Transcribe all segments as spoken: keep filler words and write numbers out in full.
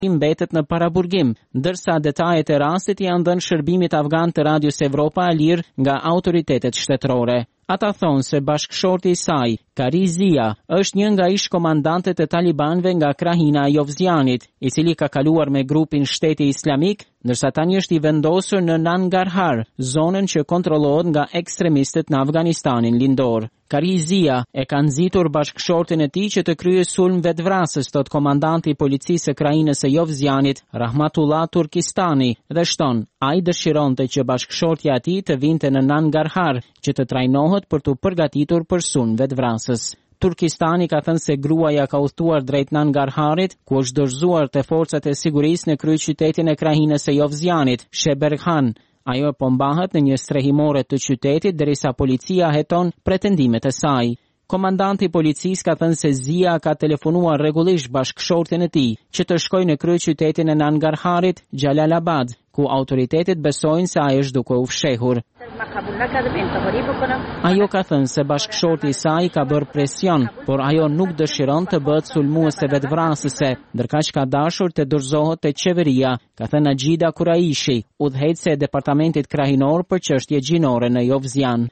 mbetet në paraburgim, ndërsa detajet e rastit janë dhënë shërbimit afgan të Radios Evropa e Lirë nga autoritetet shtetërore. Ata thonë se bashkëshorti i saj, Kari Zia, është një nga ish komandantet e talibanëve nga krahina e Jovzianit, i cili ka kaluar me grupin Shteti Islamik, ndërsa tani është i vendosur në Nangarhar, zonën që kontrollohet nga ekstremistët në Afganistanin lindor. Kari Zia e ka nxitur bashkëshortin e tij që të kryej sulm vetvrasës, thot komandanti i policisë së krahines së Jovzianit, Rahmatullah Turkistani, dhe shton, ai dëshironte që bashkëshortja e tij të vinte në Nangarhar, që të trajnohet për të përgatitur për sulm vetvrasës. Turkistani ka thënë se gruaja ka udhëtuar drejt Nangarharit, ku është dorëzuar te forcat e sigurisë në kryeqytetin e krahines së Jovzianit, Sheberghan. Ajo po mbahet në një strehimore të qytetit derisa policia heton pretendimet e saj. Komandanti i policisë ka thënë se Zia ka telefonuar rregullisht bashkëshortin e tij që të shkojë në kryeqytetin e Nangarharit, Jalalabad, ku autoritetet besojnë se ai është duke u fshehur. Ajo ka thënë se bashkëshorti i saj ka bërë presion, por ajo nuk dëshiron të bëhet sulmuese vetvrasëse, ndërkaq ka dashur të dorëzohet te qeveria, ka thënë Ajida Kuraishi, udhëheqëse e departamentit krahinor për çështje gjinore në Jovzian.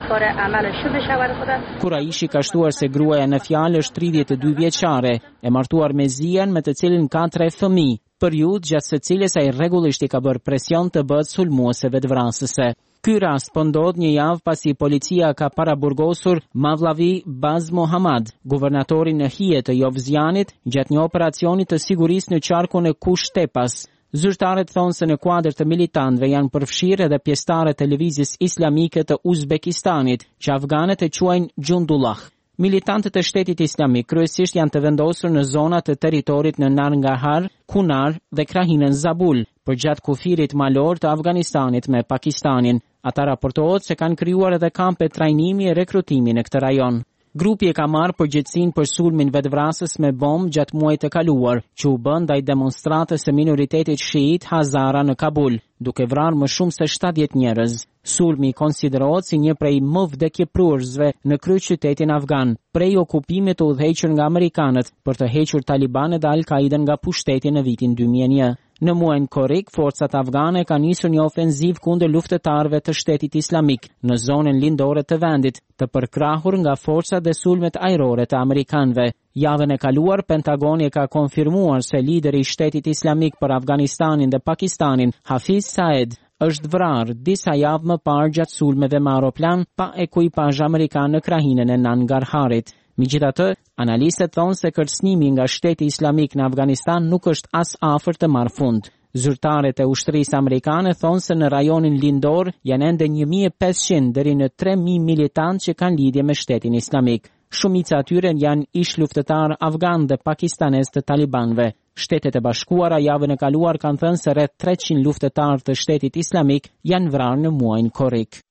Kuraishi ka shtuar se gruaja në fjalë është tridhjetë e dy vjeçare, e martuar me Zian me të cilin ka tre fëmijë, periudhë gjatë së cilës ai rregullisht i ka bërë presion të bëhet sulmuese vetvrasëse. Ky rast po ndodh një javë pasi policia ka paraburgosur Mavlavi Baz Mohammad, guvernatorin në hije të Jovzianit, gjatë një operacioni të sigurisë në qarkun e Kush Tepas. Zyrtarët thonë se në kuadër të militantëve janë përfshirë edhe pjesëtarë të televizijës islamike të Uzbekistanit, që afganët e quajnë Gjundullah. Militantët e Shtetit Islamik kryesisht janë të vendosur në zonat të territorit në Nangarhar, Kunar dhe krahinën Zabul, përgjatë kufirit malor të Afganistanit me Pakistanin. Ata raportohet se kanë krijuar edhe kampe trajnimi e rekrutimi në këtë rajon. Grupi e ka marrë përgjegjësinë për sulmin vetvrasës me bombë gjatë muajit të kaluar, që u bën ndaj demonstrantëve të minoritetit shiit Hazara në Kabul, duke vrarë më shumë se shtatëdhjetë njerëz. Sulmi konsiderohet si një prej më vdekjepruesve në kryeqytetin afgan, prej okupimit të udhëhequr nga amerikanët për të hequr Talibanet dhe Al-Qaiden nga pushteti në vitin dy mijë e një. Në muajin korrik, forcat afgane kanë nisur një ofenziv kundër luftëtarëve të Shtetit Islamik në zonën lindore të vendit, të përkrahur nga forcat dhe sulmet ajrore të amerikanëve. Javën e kaluar, Pentagoni e ka konfirmuar se lideri i Shtetit Islamik për Afganistanin dhe Pakistanin, Hafiz Saeed, është vrarë disa javë më parë gjatë sulmeve me aeroplan pa ekuipazh amerikan në krahinën e Nangarharit. Megjithatë, analistët thonë se kërcënimi nga Shteti Islamik në Afganistan nuk është as afër të marrë fund. Zyrtarët e ushtrisë amerikane thonë se në rajonin lindor janë ende një mijë e pesëqind deri në tre mijë militantë që kanë lidhje me Shtetin Islamik. Shumica atyre janë ish luftëtarë afgan dhe pakistanez të talibanëve. Shtetet e Bashkuara javën e kaluar kanë thënë se rreth treqind luftëtarë të Shtetit Islamik janë vrarë në muajin korrik.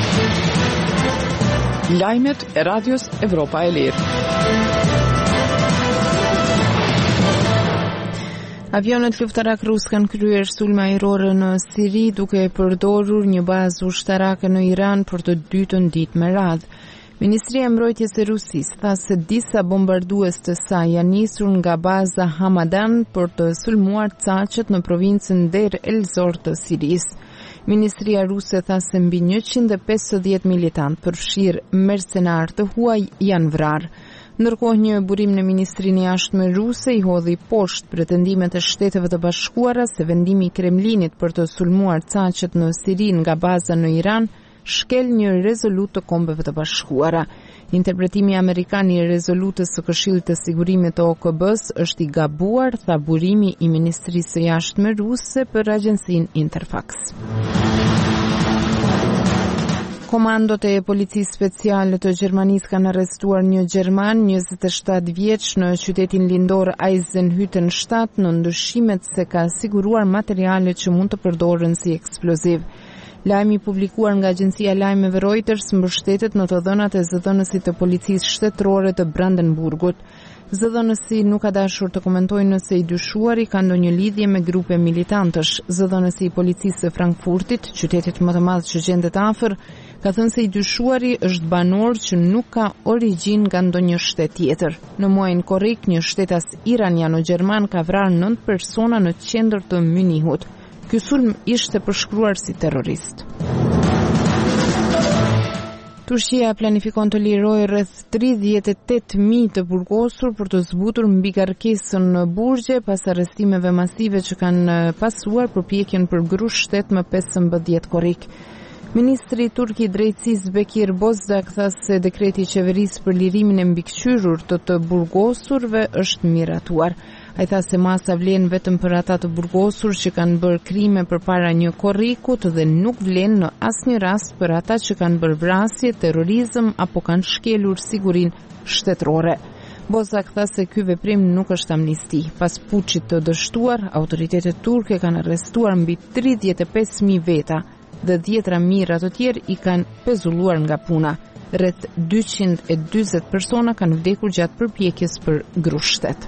Lajmet e Radios Evropa e Lirë. Avionët luftarak rus kanë kryer sulme ajrore në Siri duke përdorur një bazë ushtarake në Iran për të dytën ditë me radhë. Ministria e Mbrojtjes e Rusisë tha se disa bombardues të saj janë nisur nga baza Hamadan për të sulmuar caqet në provincën Deir el-Zor të Sirisë. Ministria ruse tha se mbi njëqind e pesëdhjetë militantë përfshirë mercenar të huaj janë vrarë. Ndërkohë një burim në Ministrinë e Jashtme ruse i hodhi poshtë pretendimet e Shteteve të Bashkuara se vendimi i Kremlinit për të sulmuar caqet në Siri nga baza në Iran shkel një rezolut të Kombeve të Bashkuara. Interpretimi amerikan i rezolutës së Këshillit të Sigurimit të O K B-s është i gabuar, tha burimi i Ministrisë së Jashtme ruse për agjencinë Interfax. Komandot e policisë speciale të Gjermanisë kanë arrestuar një gjerman njëzet e shtatë vjeç në qytetin lindor Eisenhüttenstadt në ndyshimet se ka siguruar materiale që mund të përdoren si eksploziv. Lajmi publikuar nga agjencia lajmeve Reuters mbështetet në të dhënat e zëdhënësit të policisë shtetërore të Brandenburgut. Zëdhënësi nuk ka dashur të komentojë nëse i dyshuari ka ndonjë lidhje me grupe militantësh. Zëdhënësi i policisë së Frankfurtit, qytetit më të madh që gjendet afër, ka thënë se i dyshuari është banor që nuk ka origjinë nga ndonjë shtet tjetër. Në muajin korrik, një shtetas iraniano-gjerman ka vrarë nëntë persona në qendër të Munihut. Ky sulm ishte përshkruar si terrorist. Turqia planifikon të lirojë rreth tridhjetë e tetë mijë të burgosur për të zbutur mbi garkesën në burgje pas arrestimeve masive që kanë pasuar përpjekjen për grush shtet më pesëmbëdhjetë korrik. Ministri turk i drejtësisë Bekir Bozdaq tha se dekreti i qeverisë për lirimin e mbikëqyrur të të burgosurve është miratuar. Ai tha se masa vlen vetëm për ata të burgosur që kanë bërë krime përpara një korrikut dhe nuk vlen në asnjë rast për ata që kanë bërë vrasje, terrorizëm apo kanë shkelur sigurinë shtetërore. Bozdaq tha se ky veprim nuk është amnisti. Pas puçit të dështuar, autoritetet turke kanë arrestuar mbi tridhjetë e pesë mijë veta dhe dhjetra mijëra të tjerë i kanë pezulluar nga puna. Rreth dyqind e dyzet persona kanë vdekur gjatë përpjekjes për grushtet.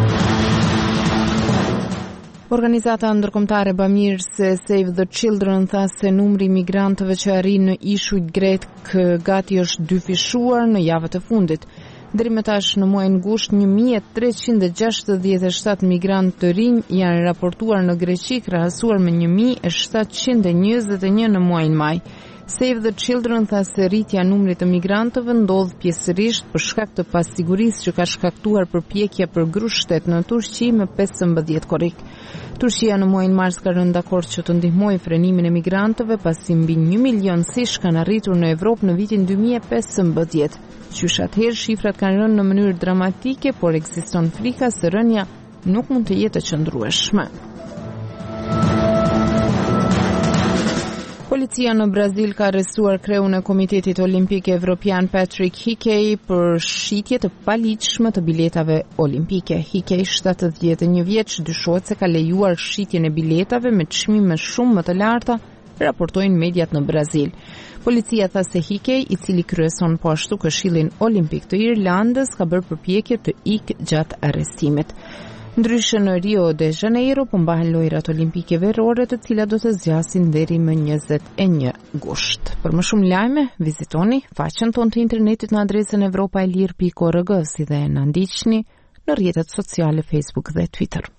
Organizata ndërkombëtare bamirëse Save the Children tha se numri i migrantëve që arrin në ishujt grek gati është dyfishuar në javët e fundit. Deri më tash në muajin gusht një mijë e treqind e gjashtëdhjetë e shtatë migrantë të rinj janë raportuar në Greqi krahasuar me një mijë e shtatëqind e njëzet e një në muajin maj. Save the Children tha se rritja e numrit të migrantëve ndodh pjesërisht për shkak të pasigurisë që ka shkaktuar përpjekja për grushtet në Turqi me pesëmbëdhjetë korrik. Turqia në muajin mars ka rënë dakord që të ndihmojë frenimin e migrantëve pasi mbi një milion siç kanë arritur në Evropë në vitin dy mijë e pesëmbëdhjetë. Qysh atëherë shifrat kanë rënë në mënyrë dramatike, por ekziston frika se rënja nuk mund të jetë e qëndrueshme. Policia në Brazil ka arrestuar kreun e Komitetit Olimpik Evropian Patrick Hickey për shitje të paligjshme të biletave olimpike. Hickey, shtatëdhjetë e një vjeç, dyshohet se ka lejuar shitjen e biletave me çmime shumë më të larta, raportojnë mediat në Brazil. Policia tha se Hickey, i cili kryeson po ashtu Këshillin Olimpik të Irlandës, ka bërë përpjekje të ikë gjatë arrestimit. Ndryshe në Rio de Janeiro po mbahen lojrat olimpike verore, të cilat do të zgjasin deri më njëzet e një gusht. Për më shumë lajme, vizitoni faqen tonë të internetit në adresën evropa e lir pikë org, si dhe na ndiqni në rrjetet sociale Facebook dhe Twitter.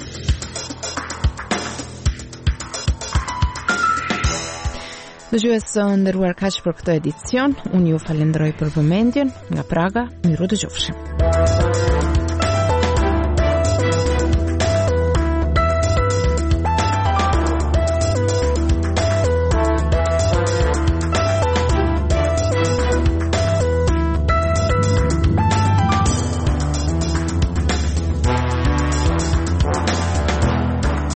Dëgjues të nderuar, kaq për këtë edicion. Unë ju falenderoj për vëmendjen. Nga Praga, miru dëgjofshim.